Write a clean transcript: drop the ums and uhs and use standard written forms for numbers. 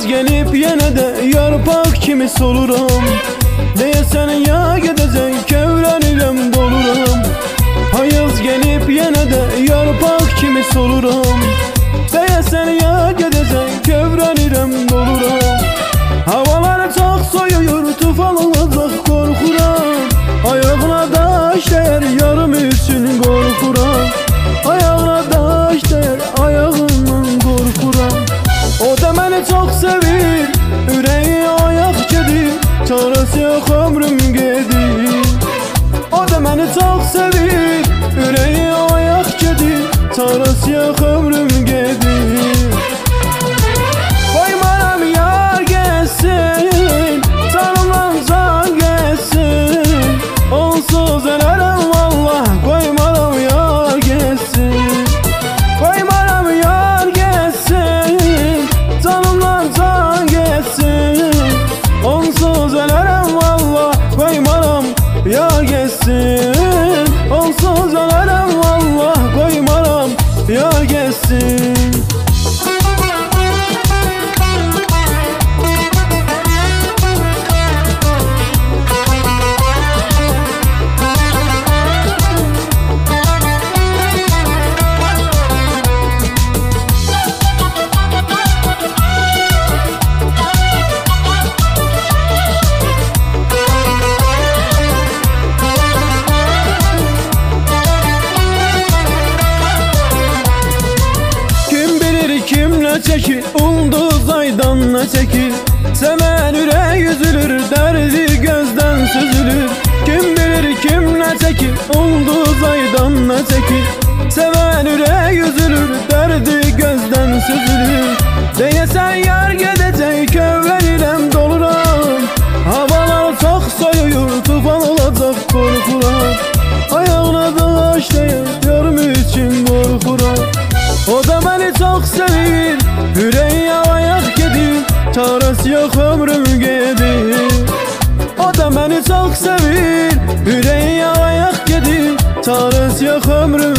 Yaz gelip yine de yarpak kimi soluram. Deyesen ya gedecek kevrenirem doluram. Hayız gelip yine de yarpak kimi soluram. Deyesen ya gedecek kevrenirem doluram. Havalar çok soyuyor, tufan olacak korkuram. Ayağına daş değer yarım için korkuram. Ayağına daş değer ayağından korkuram. O da beni çok sevir, yüreği ayak gedir. Çaresi yok ömrüm gedir. O da beni çok sevir, yüreği ayak gedir. Çaresi yok ömrüm gedir. Koymaram yar geçsin, canımdan can geçsin. Onsuz ölerim vallah, koymaram yar geçsin. Koymaram yar geçsin, canımdan can geçsin. Onsuz ölerim vallah, koymaram yar geçsin. Onsuz ölerim vallah, koymaram yar geçsin. Kimle çekir, ulduz aydan ne çekir. Seven yürek üzülür, derdi gözden süzülür. Kim bilir kimle çekir, ulduz aydan ne çekir. Seven yürek üzülür, derdi gözden süzülür. Deyesen yar gedecek, kövlenirem doluram. Havalar çok soyuyor, tufan olacak korkuram. Ayağına daş değer, yarım için korkuram. O da beni çok sevir, yüreği ayak gedir. Çaresi yok ömrüm gedir. O da beni çok sevir, yüreği ayak gedir. Çaresi yok ömrüm